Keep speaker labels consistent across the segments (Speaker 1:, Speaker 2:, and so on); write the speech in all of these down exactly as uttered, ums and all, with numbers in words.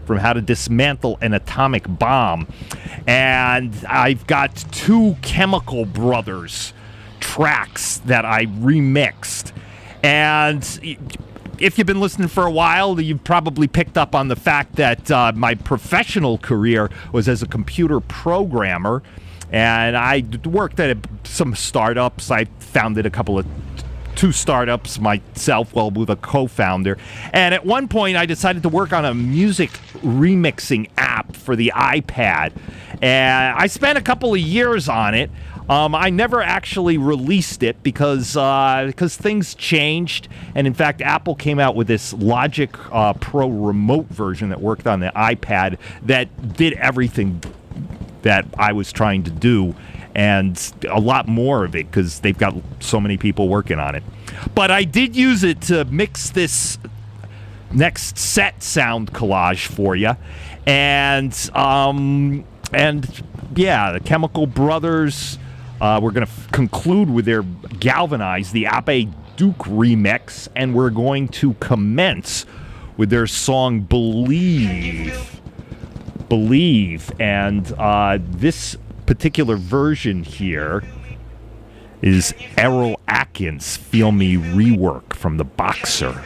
Speaker 1: from How to Dismantle an Atomic Bomb. And I've got two Chemical Brothers tracks that I remixed. And if you've been listening for a while, you've probably picked up on the fact that uh, my professional career was as a computer programmer. And I worked at some startups. I founded a couple of two startups myself, well, with a co-founder. And at one point, I decided to work on a music remixing app for the iPad. And I spent a couple of years on it. Um, I never actually released it because uh, because things changed. And in fact, Apple came out with this Logic uh, Pro remote version that worked on the iPad that did everything that I was trying to do, and a lot more of it because they've got so many people working on it. But I did use it to mix this next set sound collage for you. And, um, and yeah, the Chemical Brothers, uh, we're going to f- conclude with their Galvanize, the Abe Duke remix, and we're going to commence with their song Believe. Believe. And uh, this particular version here is Errol Atkins' Feel Me rework from The Boxer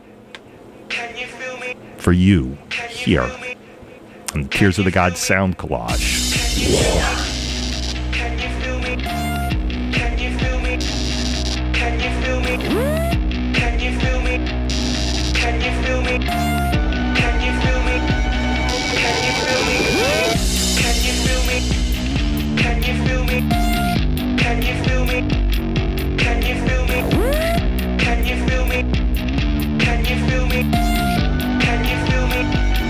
Speaker 1: for you here on Tears of the Gods sound collage. Yeah.
Speaker 2: Can you feel me? Can you feel me? Can you feel me? Can you feel me? Can you feel me? Can you feel me? Can you feel me? Can you feel me? Can you feel me? Can you feel me? Can you feel me? Can you feel me? Can you feel me? Can you feel me?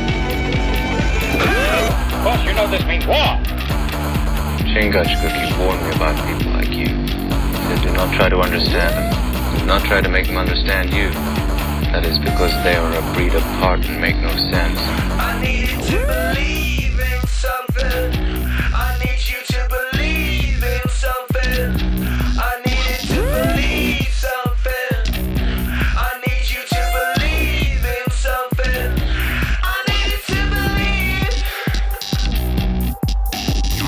Speaker 3: Boss, you know this means war.
Speaker 4: Chingachgook keep warning me about people like you. He said, do not try to understand them. Do not try to make them understand you. That is because they are a breed apart and make no sense.
Speaker 2: I needed to believe in something. I need you to believe in something. I needed to believe something. I need you to believe in something. I needed to believe. I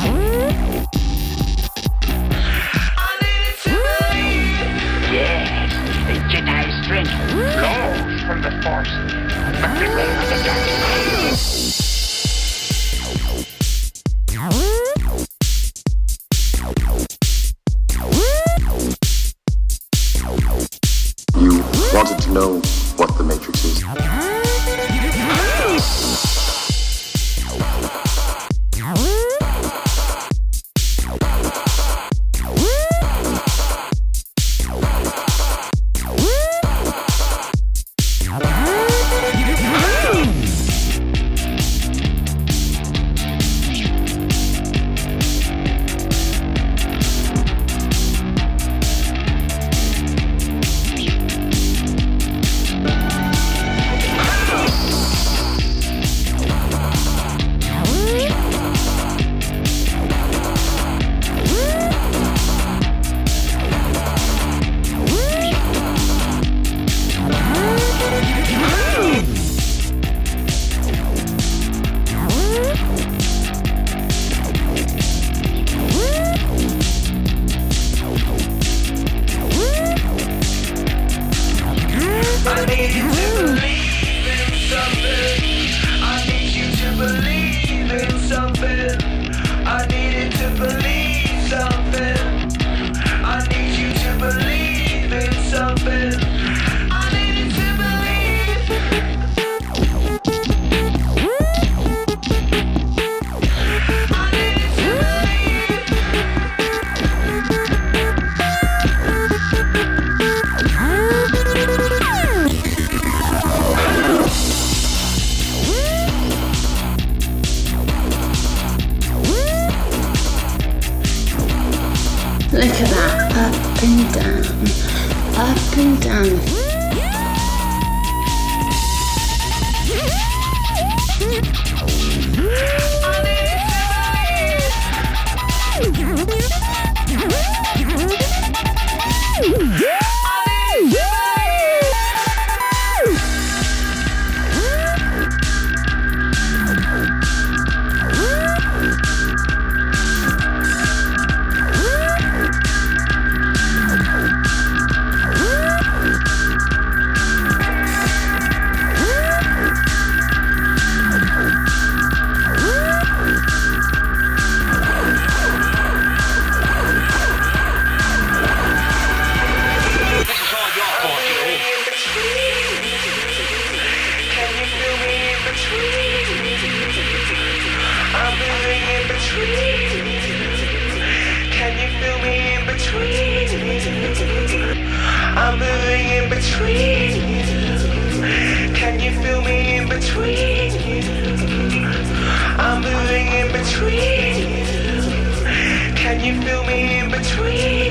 Speaker 2: needed to believe.
Speaker 3: Yes, the Jedi strength flows from the Force. But beware of the dark side.
Speaker 5: You wanted to know what the Matrix is.
Speaker 6: Look at that, up and down, up and down.
Speaker 2: between? Can you feel me in between? I'm moving in between. Can you feel me in between? I'm moving in between. Can you feel me in between?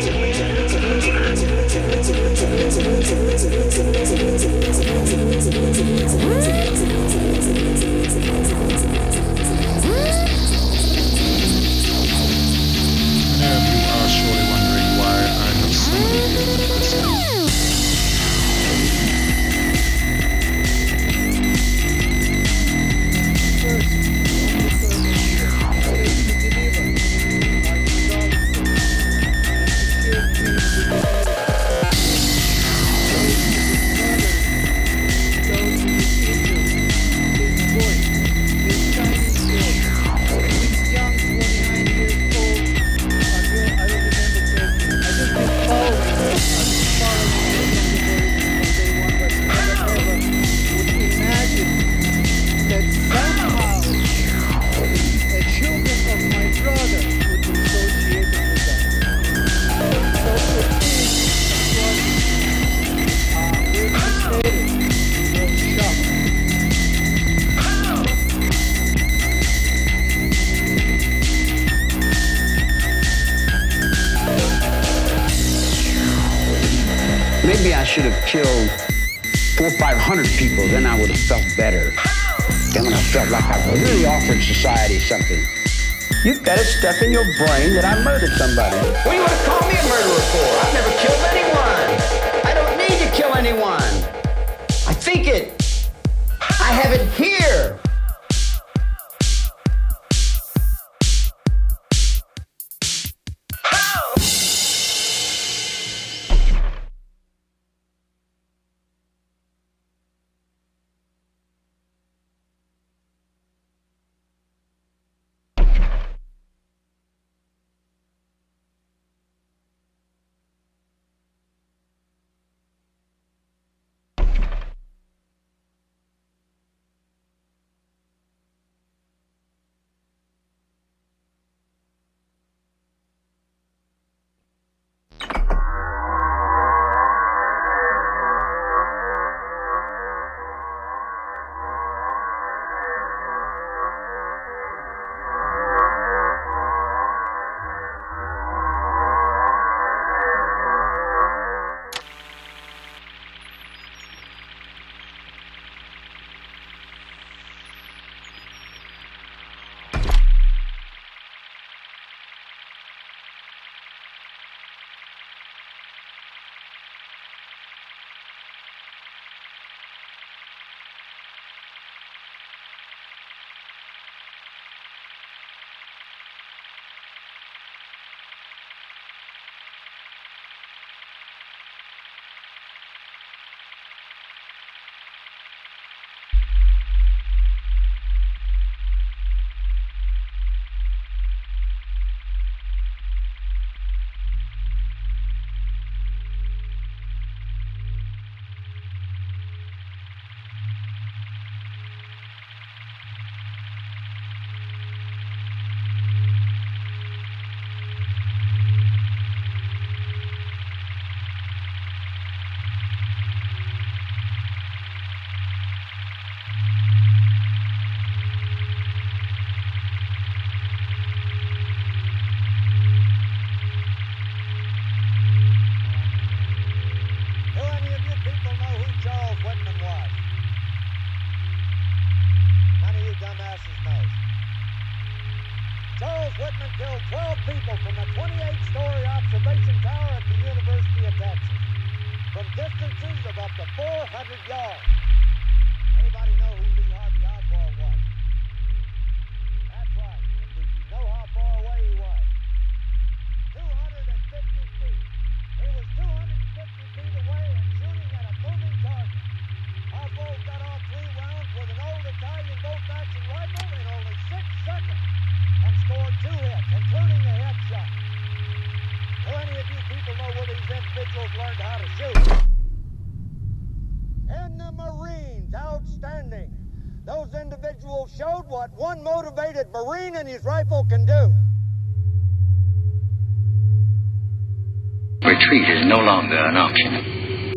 Speaker 7: Many of you are surely wondering why I have somebody here with this.
Speaker 8: Maybe I should have killed four or five hundred people, then I would have felt better. Then when I felt like I really offered society something. You've got it stuck in your brain that I murdered somebody. What do you want to call me a murderer for? I've never killed anyone. I don't need to kill anyone. I think it. I have it here.
Speaker 9: Whitman killed twelve people from a twenty-eight story observation tower at the University of Texas, from distances of up to four hundred yards. Anybody know who Lee Harvey Oswald was? That's right. And do you know how far away he was? two hundred fifty feet. He was two hundred fifty feet away and shooting at a moving target. Oswald got off three rounds with an old Italian bolt-action rifle in only six seconds. And scored two hits, including a headshot. Do any of you people know where these individuals learned how to shoot? In the Marines, outstanding. individual showed what one motivated Marine and his rifle can do.
Speaker 4: Retreat is no longer an option.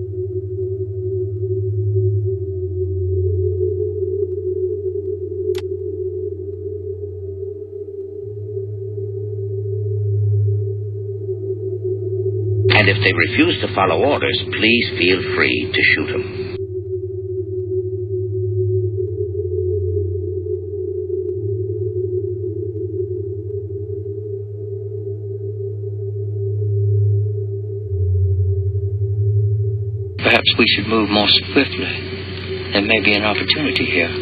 Speaker 10: And if they refuse to follow orders, please feel free to shoot them.
Speaker 4: Perhaps we should move more swiftly. There may be an opportunity here.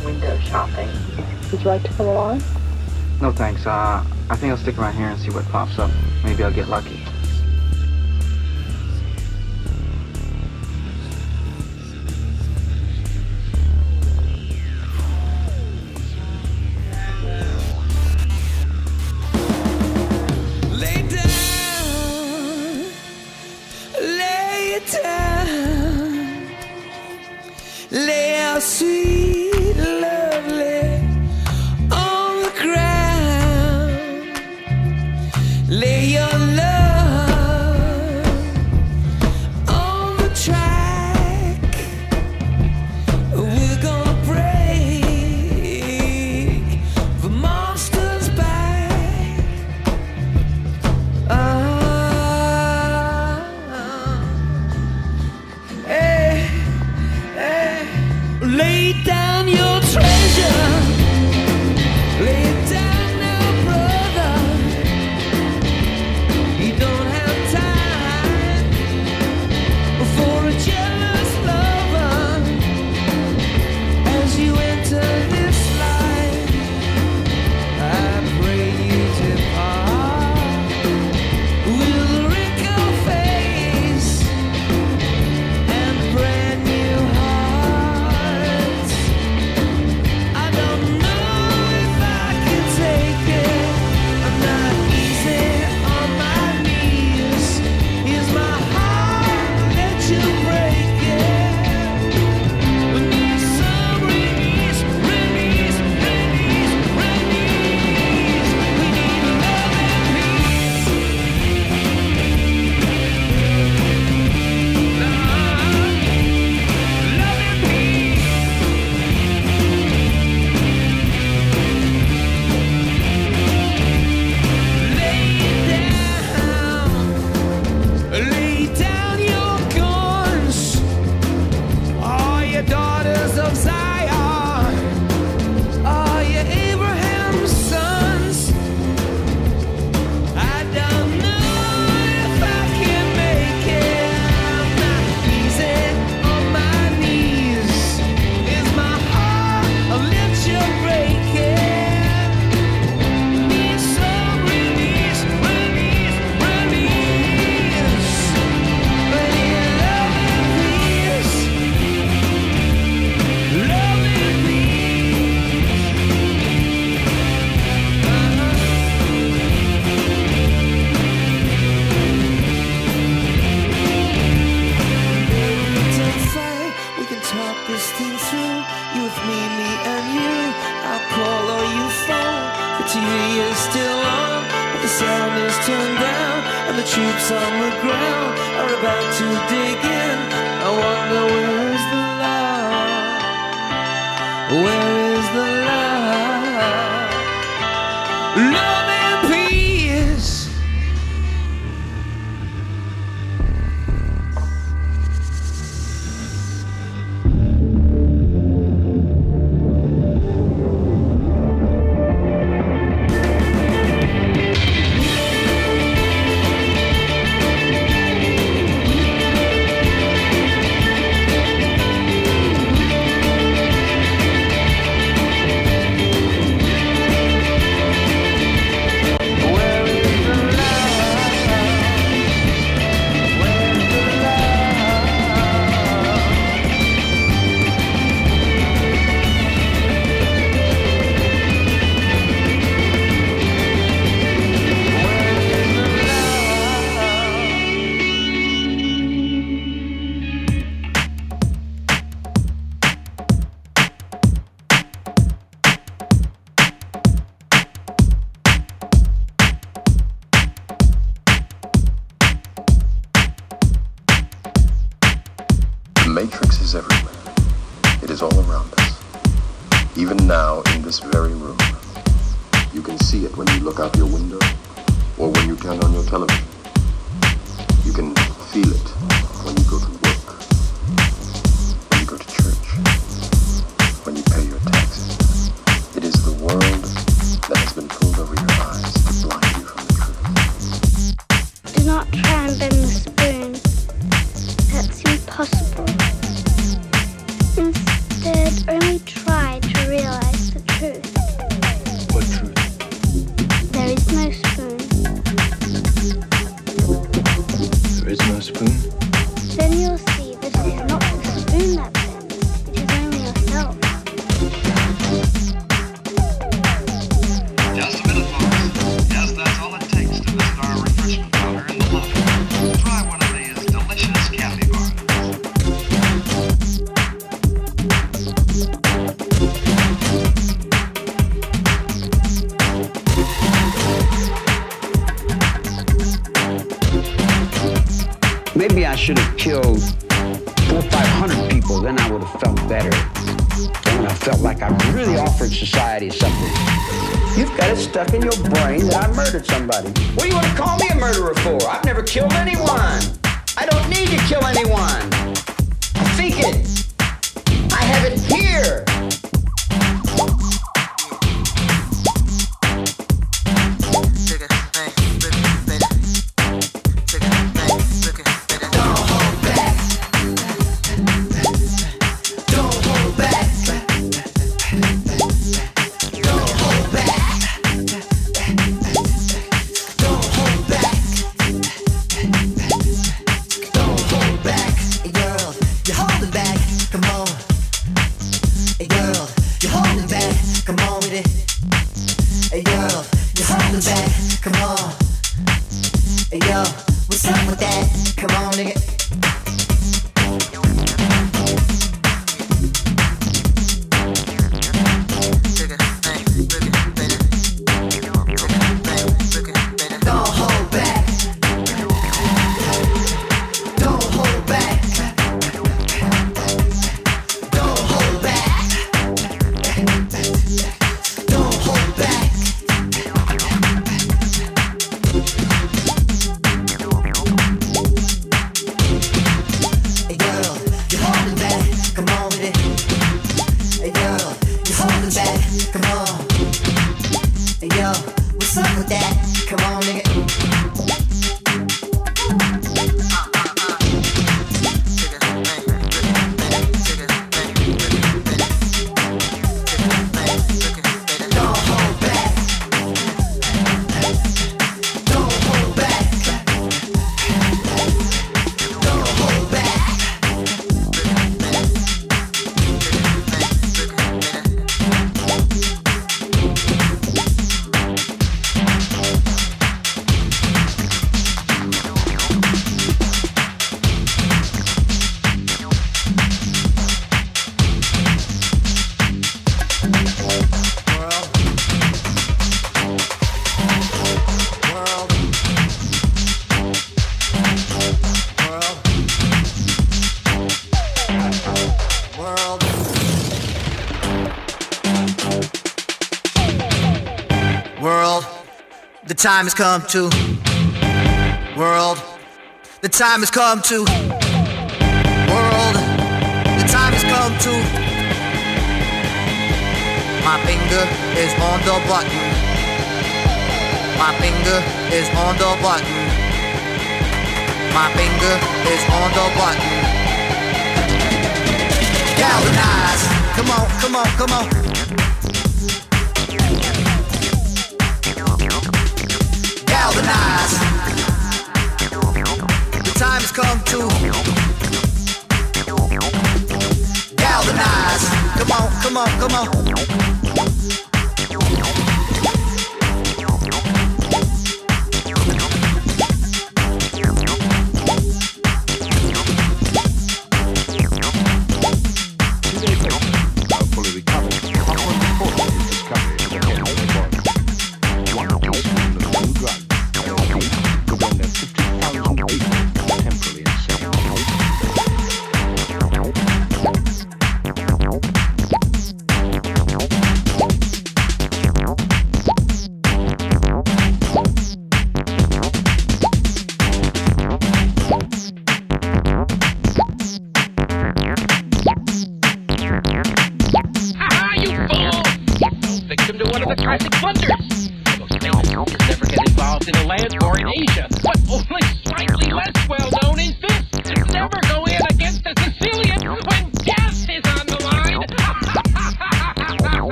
Speaker 11: window shopping.
Speaker 12: Would you like to come along?
Speaker 13: No thanks. Uh, I think I'll stick around here and see what pops up. Maybe I'll get lucky.
Speaker 14: Lay down, lay it down, lay out sweet, lovely on the ground. Lay your love on the track. We're gonna break the monster's back. Ah, hey, hey. Lay down your treasure. Lay it down now, brother. You don't have time for a jealous lover. As you enter this life, I pray you depart with a wrinkled face and brand new hearts. I don't know if I can take it. I'm not easy on my knees. Is my heart let you break it? We need some release, release, release, release. We need love and peace. Love and peace. Lay down your guns, all you daughters of Zion, all you Abraham's sons. I don't know if I can make it. I'm not easy on my knees. Is my heart? I'll let you break it. Need some release, release, release. But in love and peace, love and peace. Don't fight, we can talk this thing through. You with me, me and you. I'll call or you phone. The T V is still on, but the sound is turned down, and the troops on the ground are about to dig in. I wonder where's the love? Where is the love? Love and peace.
Speaker 5: The Matrix is everywhere. It is all around us. Even now, in this very room. You can see it when you look out your window or when you turn on your television. You can feel it when you go to work, when you go to church, when you pay your taxes. It is the world that has been pulled over your eyes to blind you from the truth.
Speaker 6: Do not try and bend the spoon. That's impossible. Instead, only try to realize
Speaker 8: four or five hundred people, then I would have felt better. Then when I felt like I really offered society something. You've got it stuck in your brain that I murdered somebody. What do you want to call me a murderer for? I've never killed anyone. I don't need to kill anyone. I think it. I have it here.
Speaker 11: The time has come to world. The time has come to world. The time has come to. My finger is on the button. My finger is on the button. My finger is on the button. Galvanize. Come on, come on, come on. Galvanize. The time has come to galvanize. Come on, come on, come on.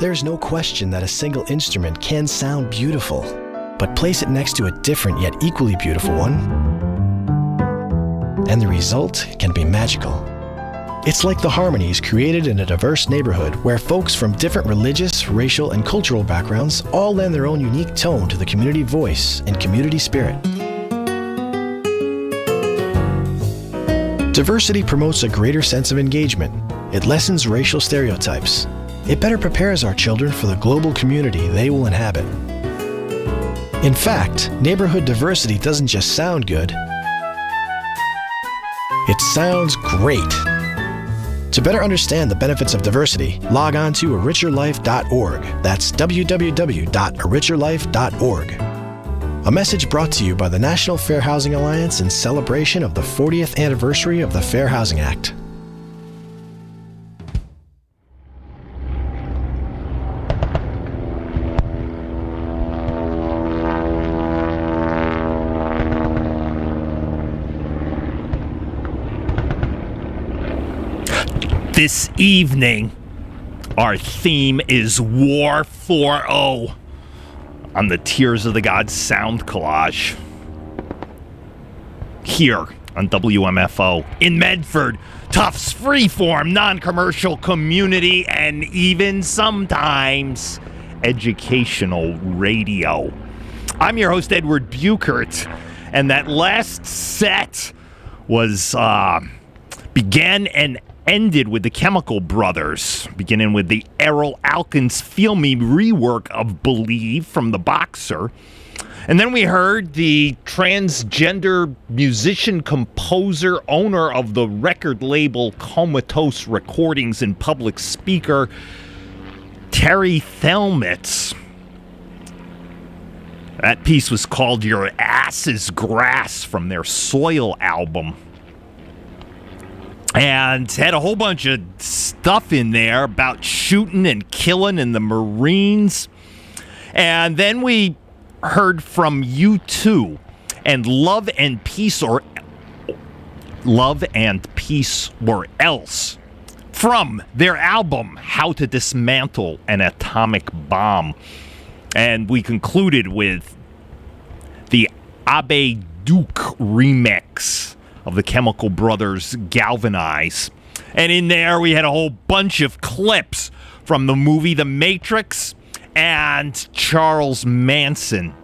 Speaker 15: There's no question that a single instrument can sound beautiful, but place it next to a different yet equally beautiful one, and the result can be magical. It's like the harmonies created in a diverse neighborhood where folks from different religious, racial, and cultural backgrounds all lend their own unique tone to the community voice and community spirit. Diversity promotes a greater sense of engagement. It lessens racial stereotypes. It better prepares our children for the global community they will inhabit. In fact, neighborhood diversity doesn't just sound good, it sounds great. To better understand the benefits of diversity, log on to a richer life dot org. That's w w w dot a richer life dot org. A message brought to you by the National Fair Housing Alliance in celebration of the fortieth anniversary of the Fair Housing Act.
Speaker 1: This evening, our theme is War four oh on the Tears of the Gods sound collage. Here on W M F O in Medford, Tufts freeform, non-commercial community, and even sometimes educational radio. I'm your host, Edward Buchert, and that last set was uh, began and ended with the Chemical Brothers, beginning with the Errol Alkins Feel Me rework of Believe from The Boxer. And then we heard the transgender musician, composer, owner of the record label Comatose Recordings and public speaker, Terry Thelmitz. That piece was called Your Ass is Grass from their Soil album. And had a whole bunch of stuff in there about shooting and killing in the Marines. And then we heard from U two and Love and Peace or Love and Peace or Else from their album How to Dismantle an Atomic Bomb. And we concluded with the Abe Duke remix of the Chemical Brothers' Galvanize. And in there we had a whole bunch of clips from the movie The Matrix and Charles Manson.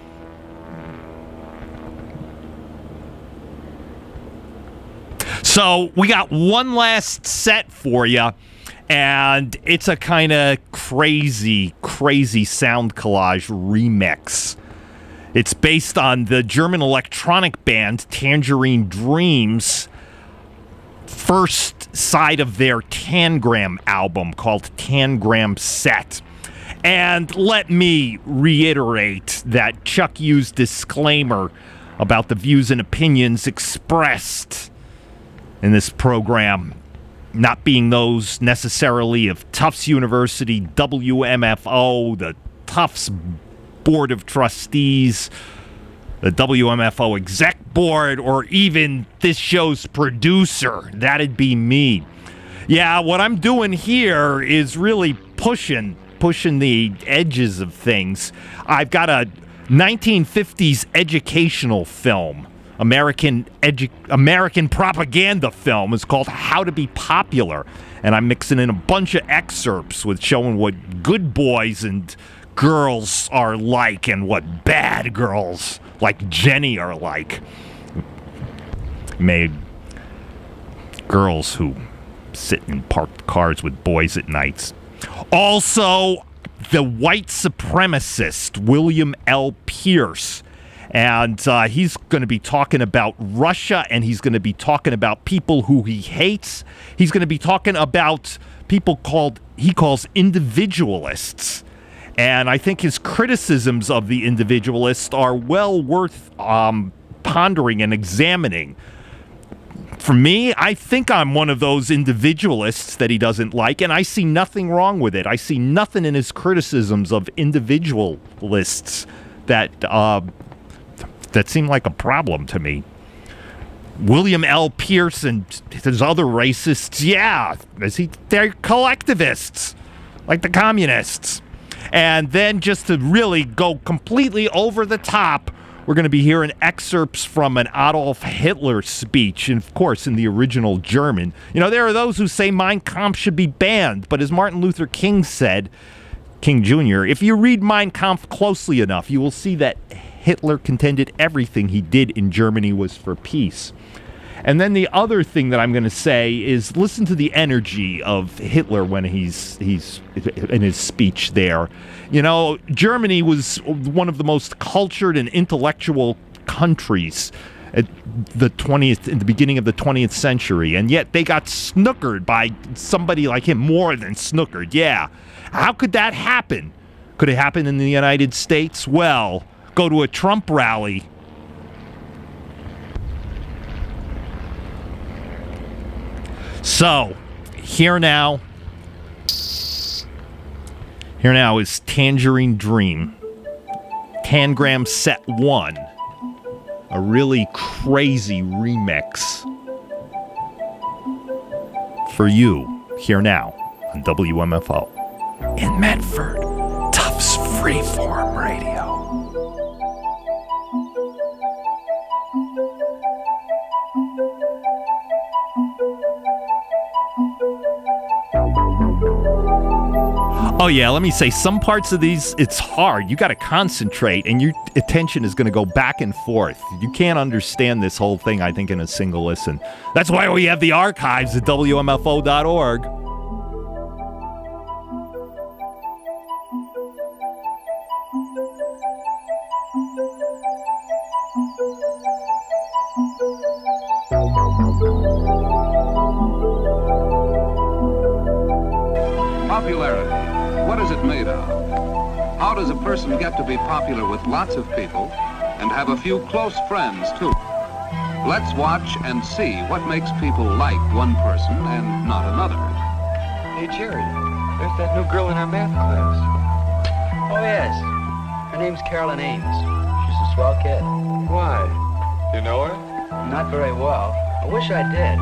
Speaker 1: So we got one last set for you, and it's a kind of crazy, crazy sound collage remix. It's based on the German electronic band Tangerine Dream's first side of their Tangram album called Tangram Set. And let me reiterate that Chuck Yu's disclaimer about the views and opinions expressed in this program not being those necessarily of Tufts University, W M F O, the Tufts Board of Trustees, the W M F O Exec Board, or even this show's producer. That'd be me. Yeah, what I'm doing here is really pushing, pushing the edges of things. I've got a nineteen fifties educational film, American edu- American propaganda film. It's called How to Be Popular, and I'm mixing in a bunch of excerpts with showing what good boys and girls are like and what bad girls like Jenny are like. Made girls who sit in parked cars with boys at nights. Also, the white supremacist William L. Pierce. And uh, he's going to be talking about Russia, and he's going to be talking about people who he hates. He's going to be talking about people called, he calls individualists. And I think his criticisms of the individualists are well worth um, pondering and examining. For me, I think I'm one of those individualists that he doesn't like, and I see nothing wrong with it. I see nothing in his criticisms of individualists that uh, that seem like a problem to me. William L. Pierce and his other racists, yeah, is he? They're collectivists. like the communists. And then just to really go completely over the top, we're going to be hearing excerpts from an Adolf Hitler speech, and of course in the original German. You know, there are those who say Mein Kampf should be banned, but as Martin Luther King said, King Junior, if you read Mein Kampf closely enough, you will see that Hitler contended everything he did in Germany was for peace. And then the other thing that I'm going to say is listen to the energy of Hitler when he's he's in his speech there. You know, Germany was one of the most cultured and intellectual countries at the twentieth, in the beginning of the twentieth century, and yet they got snookered by somebody like him, more than snookered. Yeah, how could that happen? Could it happen in the United States? Well, go to a Trump rally. So, here now, here now is Tangerine Dream, Tangram Set one, a really crazy remix for you, here now, on W M F O, in Medford, Tufts Freeform Radio. Oh yeah, let me say, some parts of these, it's hard. You got to concentrate, and your attention is going to go back and forth. You can't understand this whole thing, I think, in a single listen. That's why we have the archives at W M F O dot org.
Speaker 16: Popularity. What is it made of? How does a person get to be popular with lots of people and have a few close friends, too? Let's watch and see what makes people like one person and not another.
Speaker 17: Hey, Jerry, there's that new girl in our math class. Oh, yes. Her name's Carolyn Ames. She's a swell kid. Why? You know her? Not very well. I wish I did.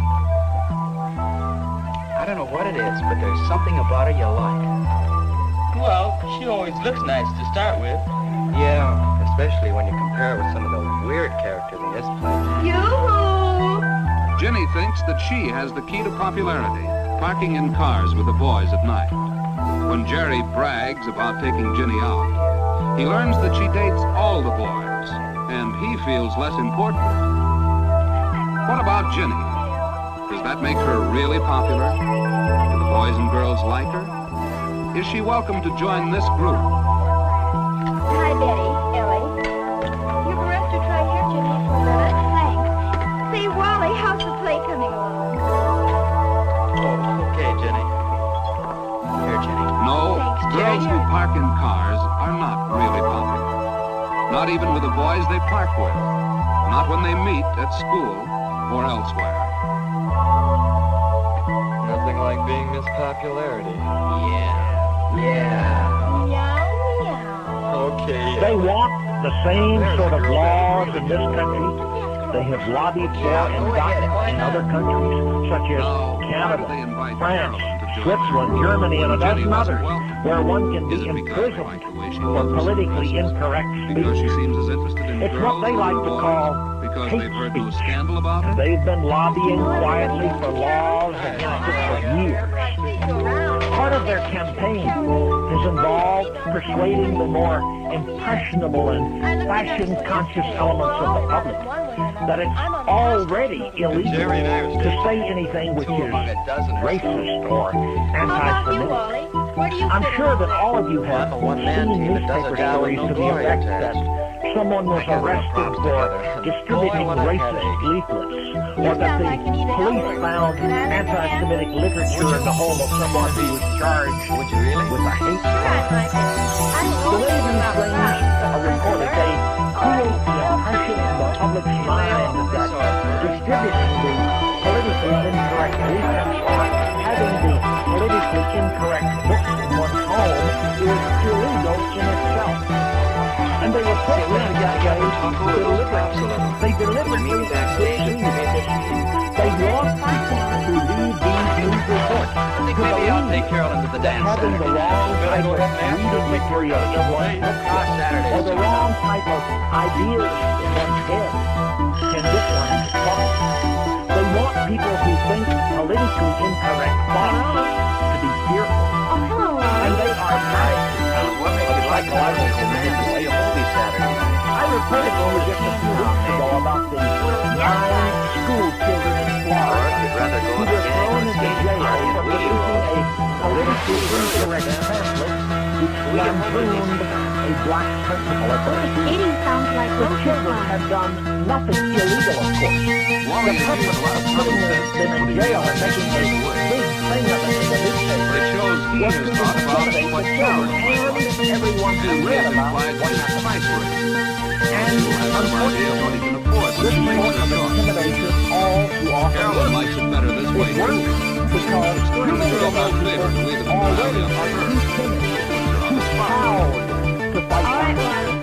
Speaker 17: I don't know what it is, but there's something about her you like.
Speaker 18: Well, she always looks nice to start with.
Speaker 17: Yeah, especially when you compare her with some of the weird characters in this place.
Speaker 16: Yoo-hoo! Jenny thinks that she has the key to popularity, parking in cars with the boys at night. When Jerry brags about taking Jenny out, he learns that she dates all the boys, and he feels less important. What about Jenny? Does that make her really popular? Do the boys and girls like her? Is she welcome to join this group?
Speaker 19: Hi, Betty. Ellie. You bereft to try here, Jimmy, for a minute. Thanks. Say, Wally, how's the play coming along?
Speaker 17: Oh, okay, Jenny. Here, Jenny.
Speaker 16: No,
Speaker 17: Thanks,
Speaker 16: girls
Speaker 17: Jerry.
Speaker 16: who park in cars are not really popular. Not even with the boys they park with. Not when they meet at school or elsewhere.
Speaker 17: Nothing like being Miss Popularity. Yeah. Yeah.
Speaker 19: Meow, meow.
Speaker 17: Okay.
Speaker 20: They want the same sort of laws in this country they have lobbied for and gotten in other countries, such as Canada, France, Switzerland, Germany, and a dozen others, where one can be imprisoned for politically incorrect speech. It's what they like to call hate speech. They've been lobbying quietly for laws against it for years. Part of their campaign has involved persuading the more impressionable and fashion-conscious elements of the public that it's already illegal to say anything which is racist or anti-Semitic. I'm sure that all of you have seen newspaper stories to the effect that someone was arrested for distributing racist leaflets, or that the police found anti-Semitic literature in the home of someone who was charged with a hate crime. The way these things are reported, they create the impression in the public's mind that distributing the politically incorrect leaflets or having the politically incorrect books in one's home is illegal in itself. And they were put in that way deliberately. They deliberately deceive. They want people to read these newspapers court.
Speaker 17: I think maybe I'll take Carolyn to the dance
Speaker 20: Having the wrong type of reading material in one's book or the wrong type of ideas in one's head can get one caught. They want people who think politically incorrect thoughts to be fearful. And they are nice.
Speaker 17: What makes you like logical man to see a movie Saturday?
Speaker 20: I reported over just a few weeks ago about the nine school children in Florida who were thrown into jail for producing a politically incorrect pamphlet which lampooned a black principal at their school.
Speaker 19: Eating sounds like
Speaker 20: The children had done nothing illegal, of course. The purpose of putting them in jail and making a big thing of it in the newspaper was to intimidate the children and everyone who read about what happened. And unfortunately, this sort of intimidation all too often
Speaker 16: Carolyn likes it better this way,
Speaker 20: it works because too many of those people already are too timid, too proud to fight back.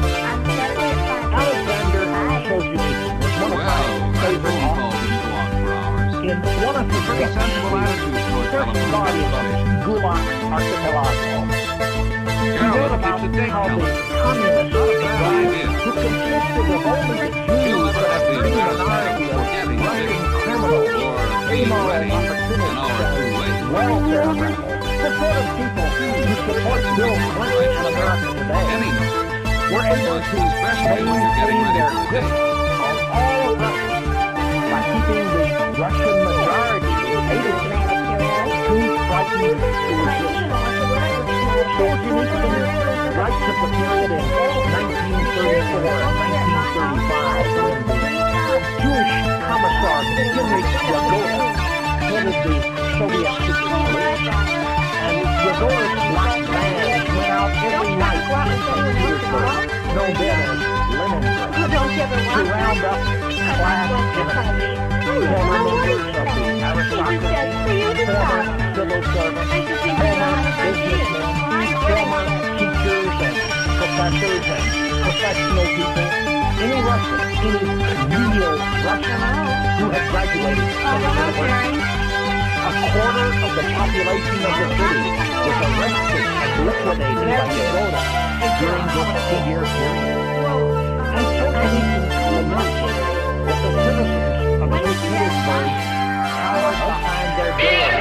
Speaker 20: Alexander Solzhenitsyn was one of my favorite authors. In one of his books, the first volume of Gulag Archipelago, he wrote about how the communists who consisted of only the Jews that had free minority of writing criminals, immoral opportunities, and welfare rebels, the sort of people who support Bill Clinton in America today, were able to maintain their grip on all of Russia by keeping the Russian majority who hated them too frightened to resist. Solzhenitsyn writes of the period in nineteen thirty-four and nineteen thirty-five when the Jewish commissar Heinrich Yagorov headed the Soviet secret police, and Yagor's black band went out every night in Saint Petersburg, known then as Leningrad, to round up class enemies, former members of the aristocracy, former civil servants, former businessmen, former teachers and professors and professional people, any Russian, any real Russian who had graduated from the university. A quarter of the population of the city was arrested and liquidated by Yagorov during this two-year period. And Solzhenitsyn commemorated that the citizens of Saint Petersburg cowered behind their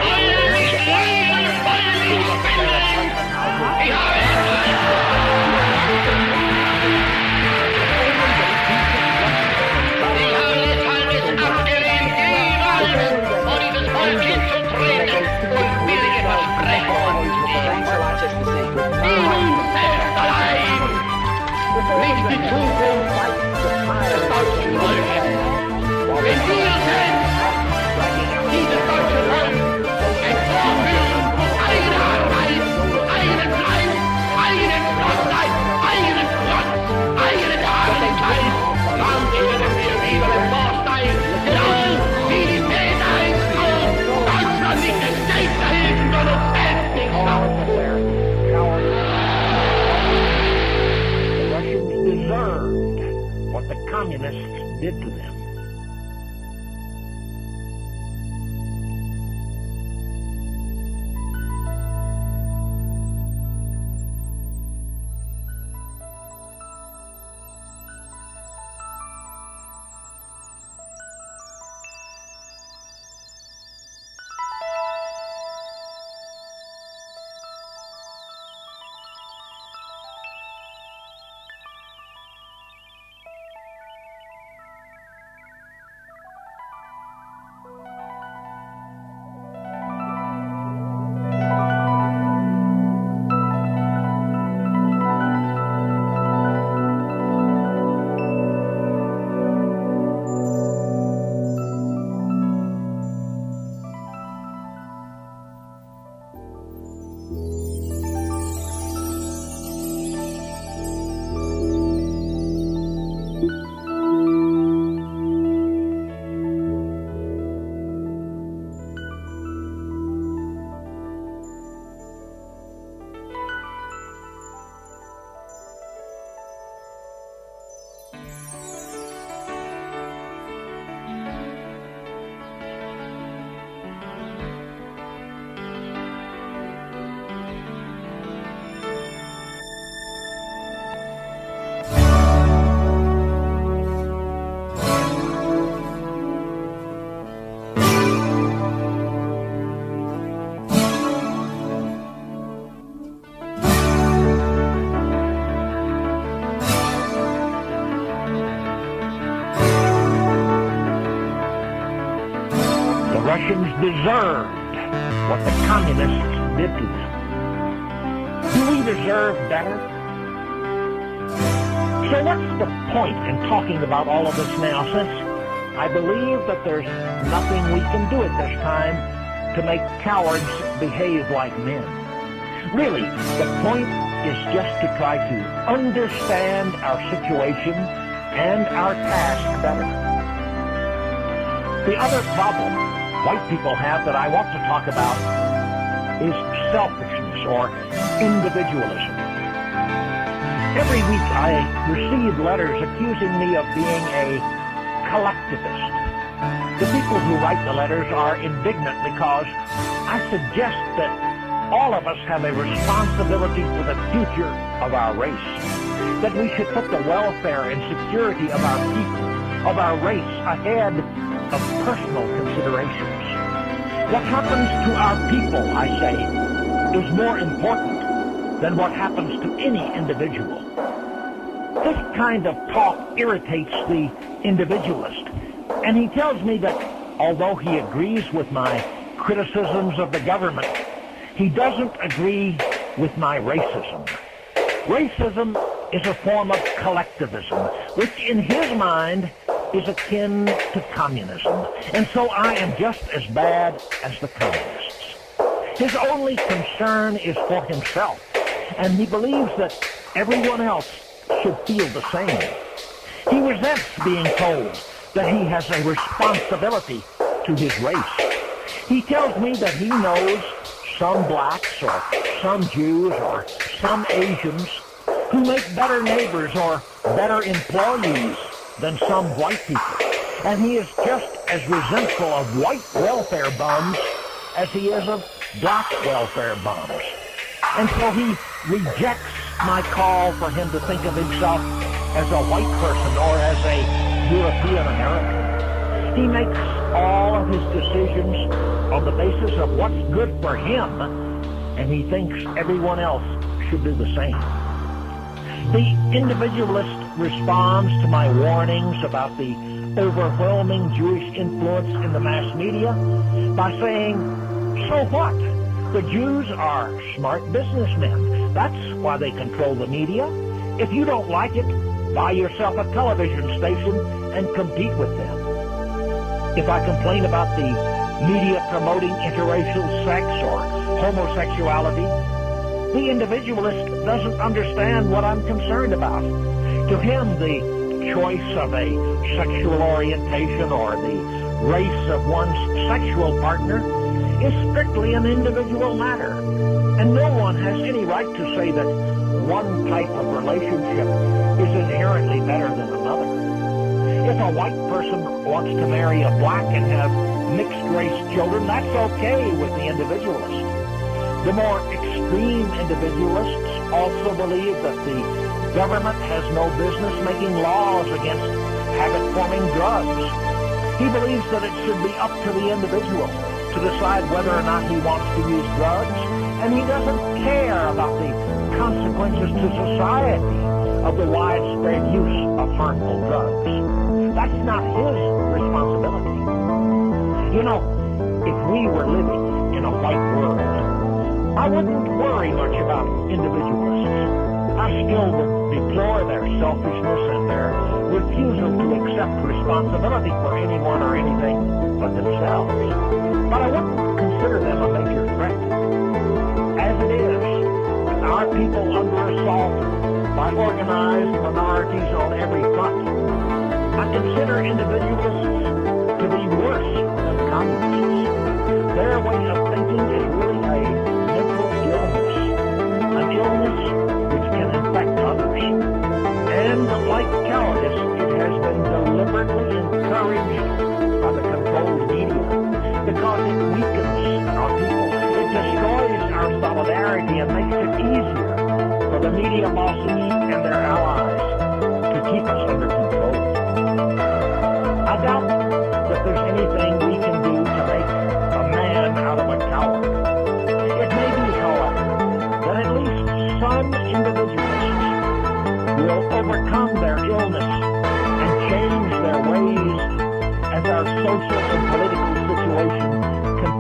Speaker 20: what the communists did to them. deserved what the communists did to them. Do we deserve better? So what's the point in talking about all of this now, since I believe that there's nothing we can do at this time to make cowards behave like men? Really, the point is just to try to understand our situation and our task better. The other problem white people have that I want to talk about is selfishness or individualism. Every week I receive letters accusing me of being a collectivist. The people who write the letters are indignant because I suggest that all of us have a responsibility for the future of our race, that we should put the welfare and security of our people, of our race, ahead of personal considerations. What happens to our people, I say, is more important than what happens to any individual. This kind of talk irritates the individualist, and he tells me that although he agrees with my criticisms of the government, he doesn't agree with my racism. Racism is a form of collectivism, which in his mind is akin to communism, and so I am just as bad as the communists. His only concern is for himself, and he believes that everyone else should feel the same. He resents being told that he has a responsibility to his race. He tells me that he knows some blacks or some Jews or some Asians who make better neighbors or better employees than some white people. And he is just as resentful of white welfare bums as he is of black welfare bums. And so he rejects my call for him to think of himself as a white person or as a European American. He makes all of his decisions on the basis of what's good for him, and he thinks everyone else should do the same. The individualist responds to my warnings about the overwhelming Jewish influence in the mass media by saying, so what? The Jews are smart businessmen. That's why they control the media. If you don't like it, buy yourself a television station and compete with them. If I complain about the media promoting interracial sex or homosexuality, the individualist doesn't understand what I'm concerned about. To him, the choice of a sexual orientation or the race of one's sexual partner is strictly an individual matter, and no one has any right to say that one type of relationship is inherently better than another. If a white person wants to marry a black and have mixed-race children, that's okay with the individualist. The more extreme individualists also believe that the government has no business making laws against habit-forming drugs. He believes that it should be up to the individual to decide whether or not he wants to use drugs, and he doesn't care about the consequences to society of the widespread use of harmful drugs. That's not his responsibility. You know, if we were living in a white world, I wouldn't worry much about individualists. I still would deplore their selfishness and their refusal to accept responsibility for anyone or anything but themselves. But I wouldn't consider them a major threat. As it is, with our people under assault by organized minorities on every front, I consider individualists to be worse than communists. Their way of thinking is really a mental illness, an illness which can infect others. And like cowardice, it has been deliberately encouraged by the controlled media because it weakens our people. It destroys our solidarity and makes it easier for the media bosses and their allies to keep us under control. I doubt that there's anything we can do to make a man out of a coward. It may be, however, that at least some individualists will overcome their illness and change their ways as our social and political situation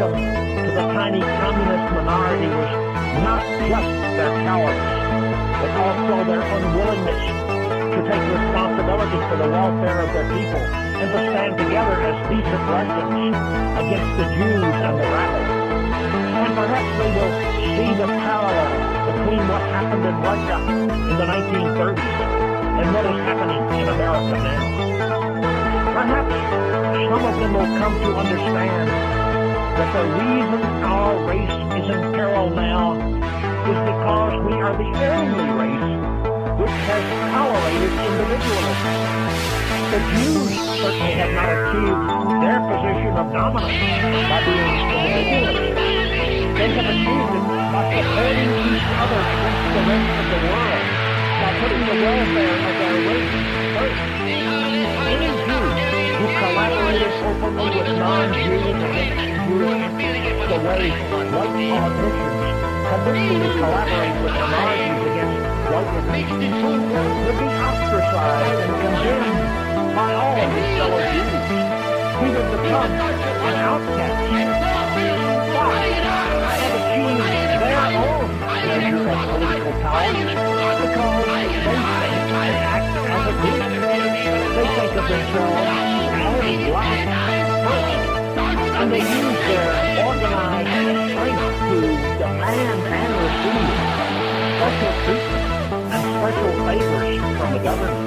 Speaker 20: victim to the tiny communist minority was not just their cowardice, but also their unwillingness to take responsibility for the welfare of their people and to stand together as decent Russians against the Jews and the rabble. And perhaps they will see the parallel between what happened in Russia in the nineteen thirties and what is happening in America now. Perhaps some of them will come to understand that the reason our race is in peril now is because we are the only race which has tolerated individualism. The Jews certainly have not achieved their position of dominance by being individualists. They have achieved it by supporting each other against the rest of the world, by putting the welfare of their race first. Any Jew who collaborated openly with non-Jews against Jewish interests, the way white politicians habitually collaborate with minorities against white interests, would be ostracized and condemned by all of his fellow Jews. He would become an outcast. Why? They have achieved their own measure of political power because they think and act as a group. They think of themselves as black first, and they use their organized strength to demand and receive special treatment and special favors from the government.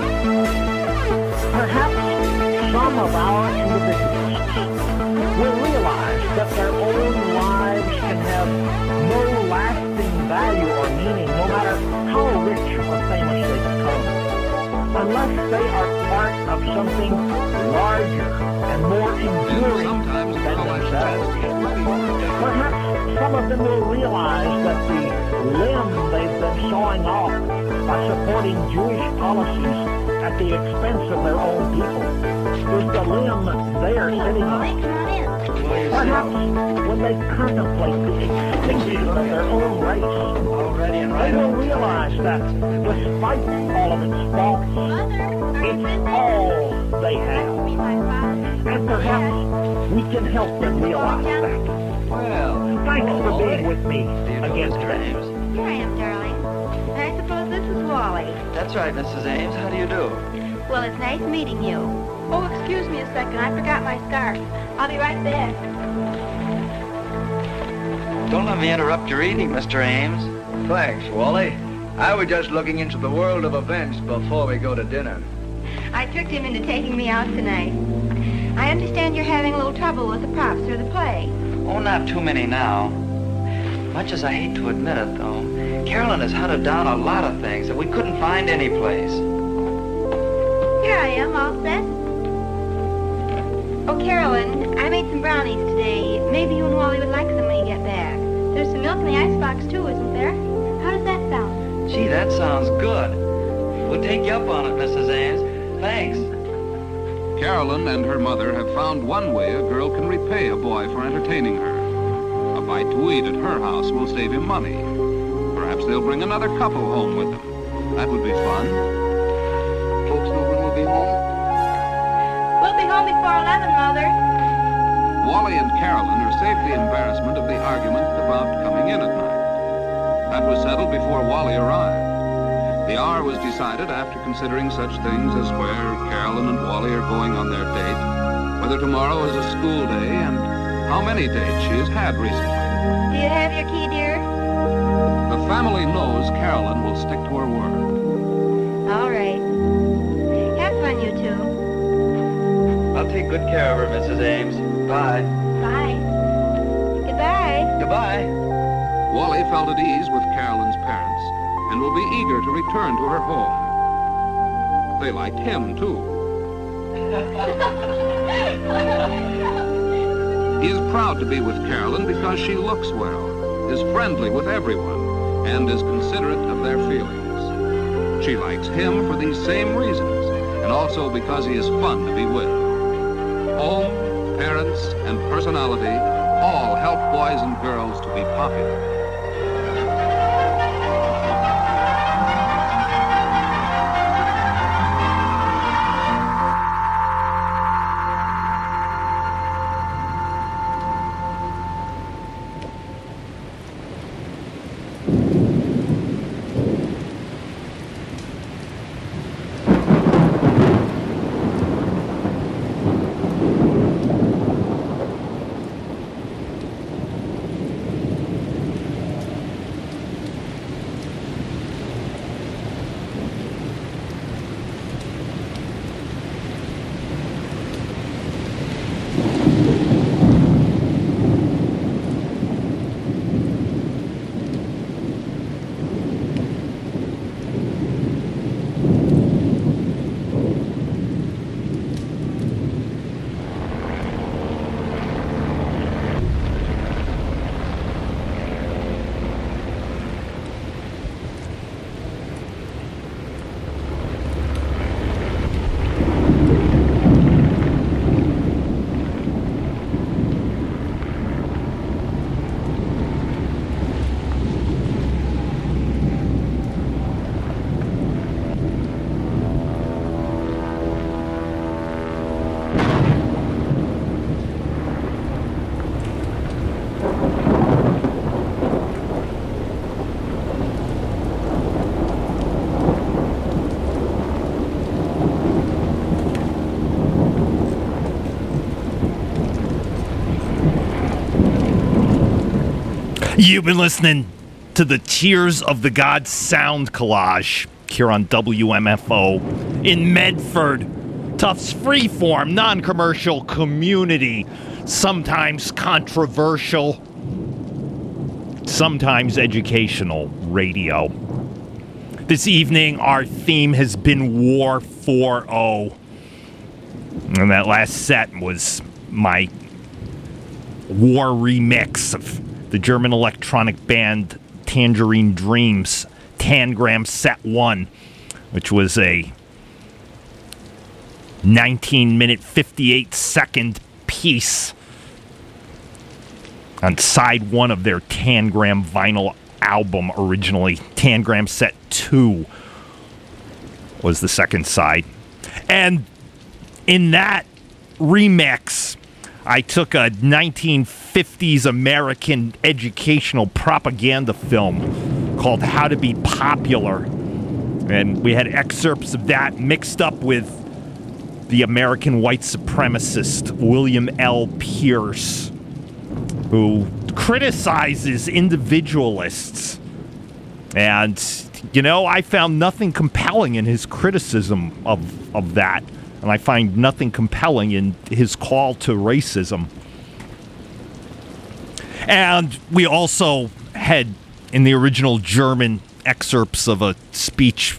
Speaker 20: Perhaps some of our individualists will realize that their own lives can have no lasting value or meaning, no matter how rich or famous they become, unless they are part of something larger and more enduring than themselves. Perhaps some of them will realize that the limb they've been sawing off by supporting Jewish policies at the expense of their own people is the limb they are sitting on. Perhaps when they contemplate the extinction of their own race, they will realize that despite all of its faults, it's all they have. And perhaps we can help them realize that. Well, thanks for being with me again today.
Speaker 19: Here I am, darling. And I suppose this is Wally.
Speaker 17: That's right, Missus Ames. How do you do?
Speaker 19: Well, it's nice meeting you. Oh, excuse me a second. I forgot my scarf. I'll be right back.
Speaker 17: Don't let me interrupt your eating, Mister Ames.
Speaker 21: Thanks, Wally. I was just looking into the world of events before we go to dinner.
Speaker 19: I tricked him into taking me out tonight. I understand you're having a little trouble with the props for the play.
Speaker 17: Oh, not too many now. Much as I hate to admit it, though, Carolyn has hunted down a lot of things that we couldn't find any place.
Speaker 19: Here I am, all set. Oh, Carolyn, I made some brownies today. Maybe you and Wally would like some when you get back. There's some milk in the icebox, too, isn't there? How does that sound?
Speaker 17: Gee, that sounds good. We'll take you up on it, Missus Ames. Thanks.
Speaker 16: Carolyn and her mother have found one way a girl can repay a boy for entertaining her. A bite to eat at her house will save him money. Perhaps they'll bring another couple home with them. That would be fun. Folks know when we'll be home?
Speaker 19: We'll be home before eleven, Mother.
Speaker 16: Wally and Carolyn are saved the embarrassment of the argument about coming in at night. That was settled before Wally arrived. The hour was decided after considering such things as where Carolyn and Wally are going on their date, whether tomorrow is a school day, and how many dates she has had recently.
Speaker 19: Do you have your key, dear?
Speaker 16: The family knows Carolyn will stick to her word.
Speaker 19: All right. Have fun, you two.
Speaker 17: I'll take good care of her, Missus Ames. Bye.
Speaker 19: Bye. Goodbye.
Speaker 17: Goodbye.
Speaker 16: Wally felt at ease with Carolyn's parents and will be eager to return to her home. They liked him, too. He is proud to be with Carolyn because she looks well, is friendly with everyone, and is considerate of their feelings. She likes him for these same reasons, and also because he is fun to be with. Home, parents, and personality all help boys and girls to be popular.
Speaker 1: You've been listening to the Tears of the Gods sound collage here on W M F O in Medford. Tufts freeform, non-commercial community, sometimes controversial, sometimes educational radio. This evening, our theme has been War four oh. And that last set was my war remix of the German electronic band Tangerine Dreams, Tangram Set one, which was a nineteen minute, fifty-eight second piece on side one of their Tangram vinyl album originally. Tangram Set two was the second side. And in that remix, I took a nineteen fifties American educational propaganda film called How to Be Popular. And we had excerpts of that mixed up with the American white supremacist William L. Pierce, who criticizes individualists. And, you know, I found nothing compelling in his criticism of, of that. And I find nothing compelling in his call to racism. And we also had, in the original German, excerpts of a speech,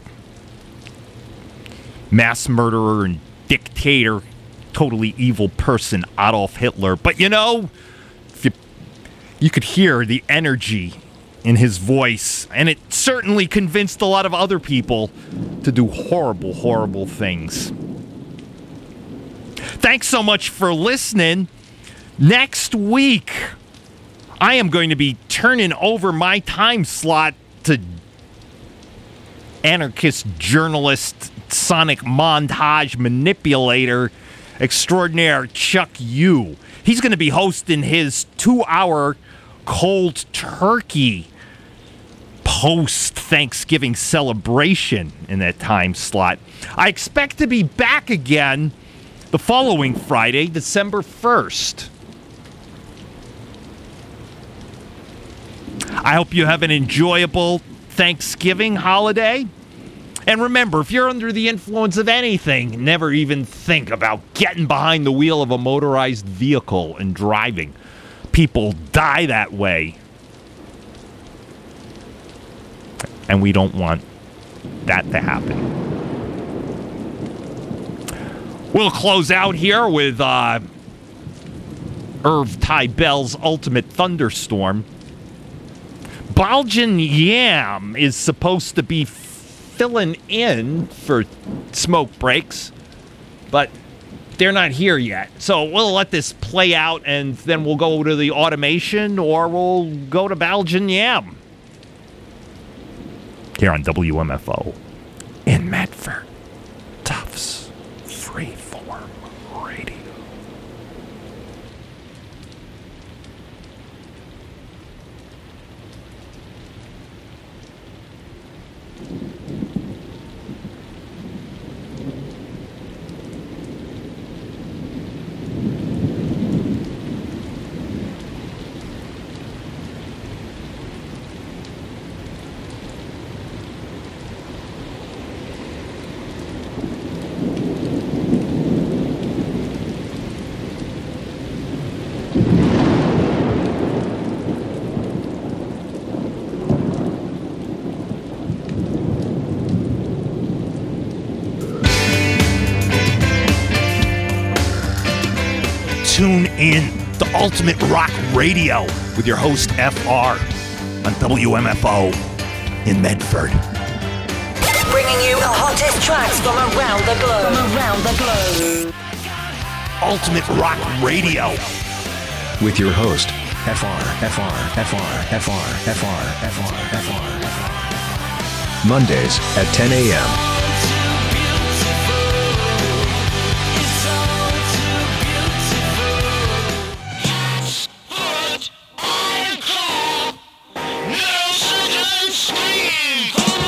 Speaker 1: mass murderer and dictator, totally evil person, Adolf Hitler. But, you know, if you, you could hear the energy in his voice, and it certainly convinced a lot of other people to do horrible, horrible things. Thanks so much for listening. Next week, I am going to be turning over my time slot to anarchist journalist, sonic montage manipulator extraordinaire Chuck Yu. He's going to be hosting his two-hour cold turkey post-Thanksgiving celebration in that time slot. I expect to be back again the following Friday, December first. I hope you have an enjoyable Thanksgiving holiday. And remember, if you're under the influence of anything, never even think about getting behind the wheel of a motorized vehicle and driving. People die that way. And we don't want that to happen. We'll close out here with uh, Irv Tybell's Ultimate Thunderstorm. Baljan Yam is supposed to be filling in for smoke breaks, but they're not here yet. So we'll let this play out, and then we'll go to the automation, or we'll go to Baljan Yam here on W M F O in Medford. Tufts Freeform Radio. Tune in to Ultimate Rock Radio with your host F R on W M F O in Medford.
Speaker 3: Bringing you the hottest tracks from around the globe. From around the globe.
Speaker 1: Ultimate Rock Radio
Speaker 15: with your host F R, F R, F R, F R, F R, F R, F R, F R. Mondays at ten a.m.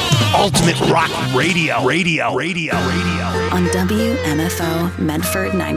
Speaker 1: Ultimate Rock Radio, radio, radio, radio, radio.
Speaker 22: On W M F O Medford ninety.